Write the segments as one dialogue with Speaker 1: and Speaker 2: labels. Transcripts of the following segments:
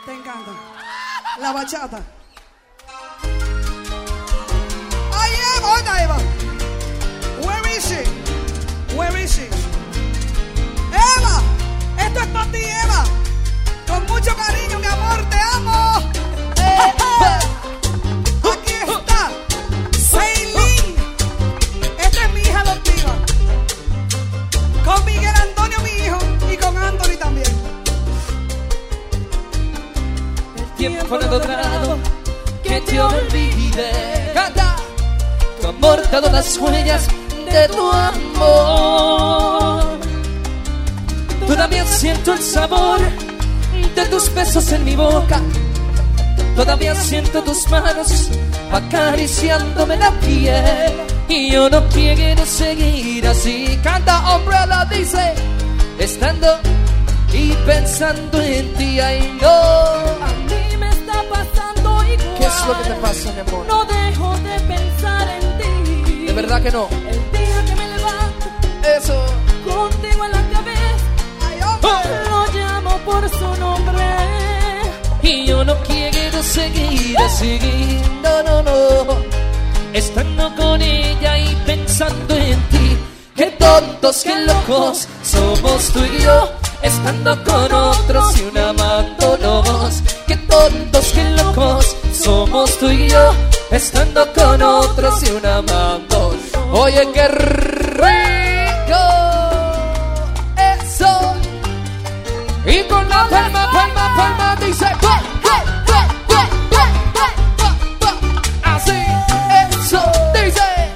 Speaker 1: Te encanta. La bachata. Ay, Eva, ¿dónde está Eva? Where is she? Where is she? Eva, esto es para ti, Eva. Con mucho cariño, mi amor, te amo. Aquí está Ceilín. Esta es mi hija adoptiva. Con Miguel Antonio, mi hijo, y con Anthony también.
Speaker 2: El tiempo no ha logrado que te olvide. Canta. Tu amor, todas las huellas de tu amor. Todavía siento el sabor de tus besos en mi boca. Todavía siento tus manos acariciándome la piel. Y yo no quiero seguir así. Canta Umbrella, dice. Estando y pensando en ti, ay no.
Speaker 3: A mí me está pasando igual.
Speaker 2: ¿Qué es lo que te pasa, mi amor?
Speaker 3: No dejo de pensar en ti.
Speaker 2: ¿De verdad que no?
Speaker 3: El día que me levanto,
Speaker 2: eso,
Speaker 3: contigo en la cabeza,
Speaker 1: Ay, hombre.
Speaker 3: lo llamo por su nombre.
Speaker 2: y yo no quiero seguir así. No, no, no. Estando con ella y pensando en ti. Qué tontos, qué locos somos tú y yo. Estando con otros y un amándonos. Qué tontos, qué locos somos tú y yo. Estando con otros y un amándonos. Oye, qué rico eso. Y con la palma, palma, palma dice así, eso dice.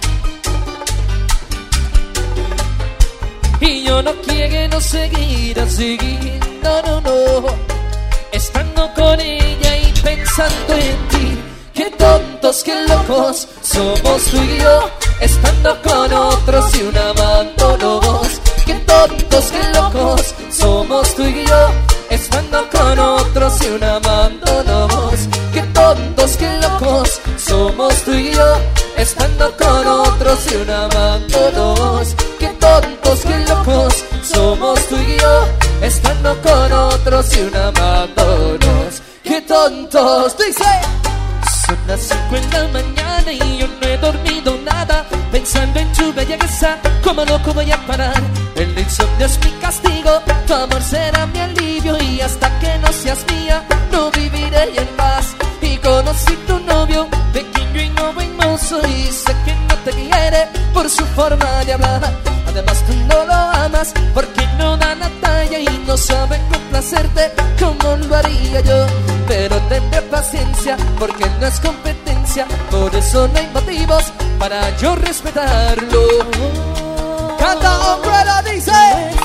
Speaker 2: Y yo no quiero seguir así. No, no, no. Estando con ella y pensando en ti. Qué tontos, qué locos somos tú y yo. Estando con otros y un amándonos. Qué tontos, qué locos somos tú y yo. Estando con otros y un amándonos. Qué tontos, qué locos somos tú y yo. Estando con otros y un amándonos. Qué tontos, qué locos somos tú y yo. Estando con otros y un amándonos. Qué tontos, dice. Son las 5 de la mañana y yo no he dormido nada. Pensando en tu belleza, como loco voy a parar. El insomnio es mi castigo, tu amor será mi alivio. Y hasta que no seas mía, no viviré en paz. Y conocí tu novio, pequeño y nuevo y hermoso. Y sé que no te quiere por su forma de hablar. Además tú no lo amas porque no da la talla. Y no sabe complacerte como lo haría yo. Pero tendré paciencia porque no es competencia. Por eso no hay motivos para yo respetarlo. Canta Umbrella, dice.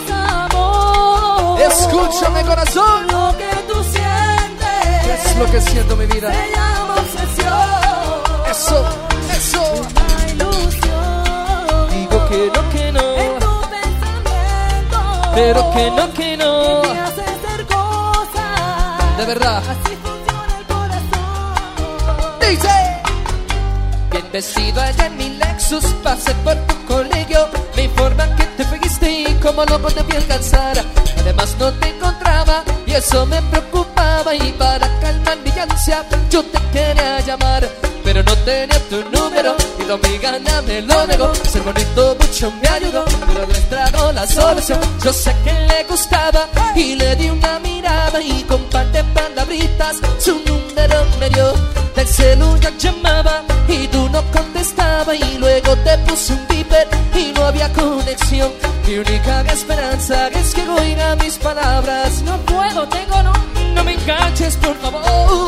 Speaker 3: Amor,
Speaker 2: Escúchame, corazón.
Speaker 3: lo que tú sientes.
Speaker 2: ¿Qué es lo que siento, mi vida?
Speaker 3: Se llama obsesión.
Speaker 2: Eso, eso.
Speaker 3: Una ilusión.
Speaker 2: Digo que no.
Speaker 3: En tu pensamiento.
Speaker 2: Pero que no.
Speaker 3: Que te hace hacer cosas.
Speaker 2: De verdad.
Speaker 3: Así funciona el corazón.
Speaker 2: Dice. Bien vestido allá en mi Lexus, pasé por tu colegio. Me informan que te fuiste y como loco te vi alcanzar. Además no te encontraba y eso me preocupaba. Y para calmar mi ansia yo te quería llamar, pero no tenía tu número y tu amiga me lo negó. Ser bonito mucho me ayudó, pero no entraron la solución. Yo sé que le gustaba y le di una mirada. Y con par de palabritas su número me dio. Del celular llamaba y tú no contestaba. Y luego te puse un beeper y no había conexión. Mi única esperanza es que oiga mis palabras.
Speaker 3: No puedo, tengo
Speaker 2: No me enganches, por favor.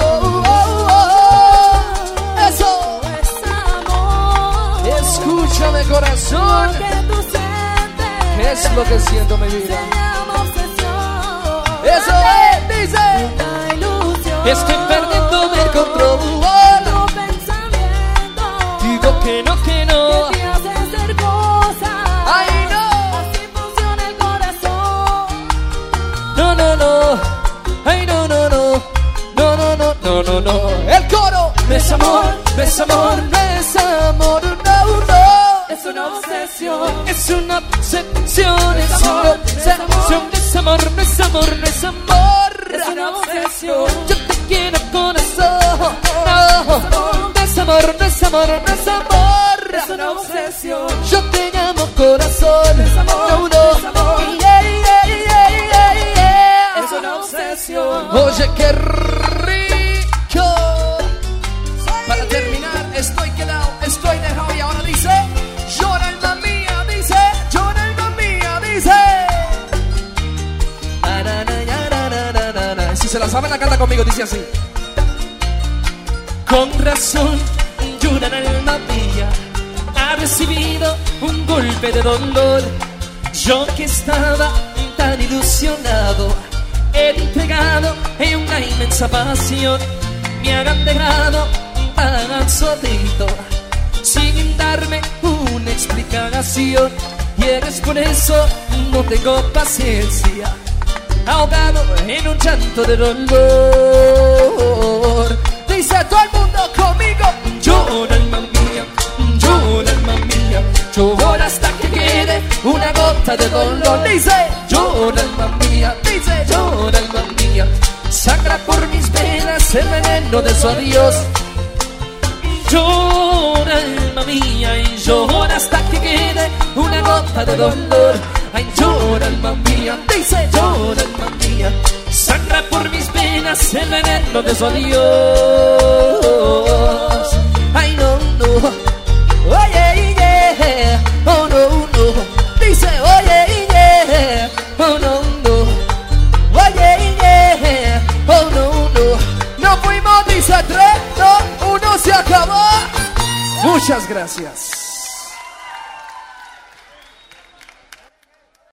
Speaker 2: Eso.
Speaker 3: es amor.
Speaker 2: Escúchame, corazón.
Speaker 3: Lo que tú sientes.
Speaker 2: ¿Qué es lo que siento, mi
Speaker 3: Se
Speaker 2: vida?
Speaker 3: llama obsesión.
Speaker 2: Eso es, dice.
Speaker 3: Una ilusión.
Speaker 2: Estoy perdiendo el control.
Speaker 3: Tu pensamiento.
Speaker 2: Digo que no.
Speaker 3: Que te hace hacer cosas.
Speaker 2: Ay, no.
Speaker 3: Así funciona el corazón.
Speaker 2: No. Ay, no. No. El coro. No es amor, no es amor, no es amor, no.
Speaker 3: Es una obsesión.
Speaker 2: Es una obsesión, es una obsesión. No es amor, no es amor, no es amor.
Speaker 3: Es una obsesión.
Speaker 2: Yo te amor, no es amor.
Speaker 3: Es una obsesión.
Speaker 2: Yo te llamo corazón.
Speaker 3: Es amor,
Speaker 2: No, no.
Speaker 3: es amor.
Speaker 2: Yeah, yeah, yeah, yeah, yeah.
Speaker 3: Es una obsesión.
Speaker 2: Oye, qué rico. Para terminar, estoy quedado, estoy dejado y ahora dice, llora alma mía, dice, llora alma mía, dice. Na, na, na, na, na, na, na, na. Si se la saben, la canta conmigo, dice así. Con razón, llora alma mía, ha recibido un golpe de dolor. Yo que estaba tan ilusionado, entregado en una inmensa pasión, me hagan dejado tan solito, sin darme una explicación. Y eres por eso, no tengo paciencia, ahogado en un llanto de dolor. Dice todo el mundo conmigo, llora alma mía, llora alma mía, llora hasta que quede una gota de dolor. Dice, llora alma mía, dice, llora alma mía, sangra por mis venas el veneno de su adiós. Llora alma mía y llora hasta que quede una gota de dolor. Ay, llora alma mía, dice, llora alma mía, sangra por mis venas el veneno de su adiós. Ay, no, no, oye, yeah, oh, no, no, dice, oye, yeah, oh, no, no, oye, yeah, oh, no, no, no fuimos, dice 3, 2, 1, se acabó. Muchas gracias.